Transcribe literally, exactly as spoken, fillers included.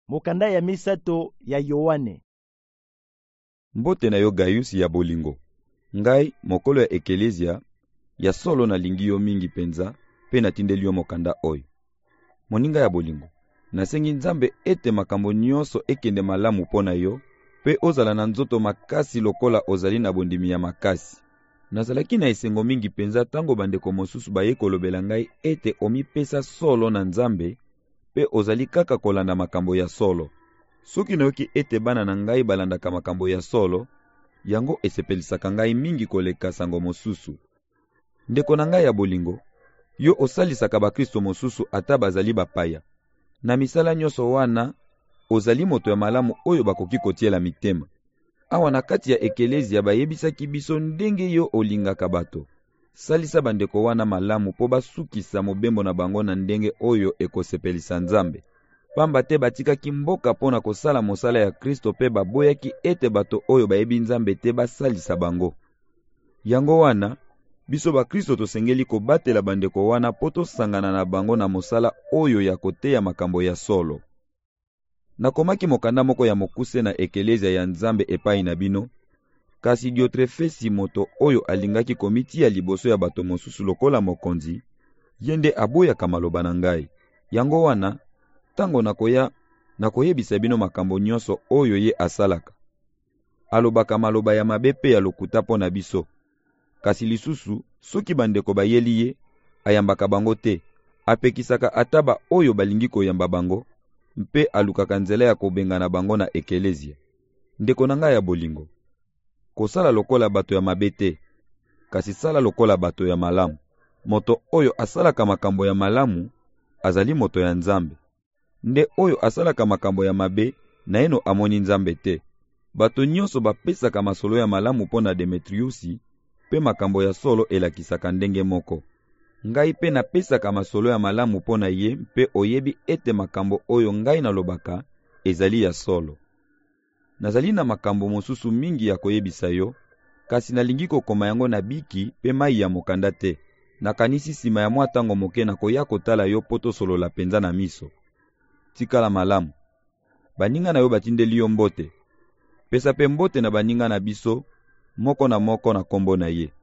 Mokanda ya misato ya Yohane. Mbote na yo Gaius ya bolingo. Ngai mokolo ya ekelezia ya solo na lingi yo mingi penza pe natindeli yo mokanda oyo. Moninga ya bolingo, nasengi Nzambe ete makambo nyonso ekende malamu pona yo pe ozala na nzoto makasi lokola ozali na bondimi ya makasi. Nazalaki na esengo mingi penza tango bandeko mosusu baye kolobela ngai ete omipesa solo na Nzambe pe ozali kaka kolanda makambo ya solo. Soki nayoki ete bana na ngai balandaka makambo ya solo, yango esepelisaka ngai mingi koleka sango mosusu. Ndeko na ngai ya bolingo, yo osalisaka bakristo mosusu ata bazali bapaya. Na misala nyonso wana, ozali moto ya malamu oyo bakoki kotiela mitema. Awa na kati ya ekelezia bayebisaki biso ndenge yo olingaka bato. Salisa bandeko wana malamu po basukisa mobembo na bango na ndenge oyo ekosepelisa Nzambe. Pamba te batikaki mboka pona kosala mosala ya Kristo pe baboyaki ete bato oyo bayebi Nzambe te basalisa bango. Yango wana, biso ba Kristo tosengeli kobatela bandeko wana po tosangana na bango na mosala oyo ya koteya makambo ya solo. Nakomaki mokanda moko ya mokuse na ekelezia ya Nzambe epai na bino, kasi Diotrefesi moto oyo alingaki komiti ya liboso ya bato mosusu lokola mokonzi, yende aboyaka maloba na ngai. Yango wana, tango nakoya, nakoyebisa bino makambo nyonso oyo ye asalaka. Alobaka maloba ya mabe pe ya lokuta po na biso. Kasi lisusu, soki bandeko bayeli ye, ayambaka bango te, apekisaka ataba oyo balingi koyamba bango, mpe alukaka nzela ya kobengana bango na ekelezia. Ndeko na ngai ya bolingo, kosala lokola bato ya mabe te, kasi sala lokola bato ya malamu. Moto oyo asalaka makambo ya malamu, azali moto ya Nzambe. Nde oyo asalaka makambo ya mabe, na eno amoni Nzambe te. Bato nyonso bapesaka masolo ya malamu pona Demetriusi, pe makambo ya solo elakisaka ndenge moko. Ngai pe napesaka masolo ya malamu pona ye, mpe oyebi ete makambo oyo ngai nalobaka ezali ya solo. Nazali na makambo mosusu mingi ya koyebisa yo, kasi nalingi kokoma yango na biki pe mai ya mokanda te. Nakanisi sima ya mwa tango moke na koya kotala yo poto solola penza na miso. Tikala malamu. Baninga na yo batindeli yo mbote. Pesa pe mbote na baninga na biso, moko na moko na kombo na ye.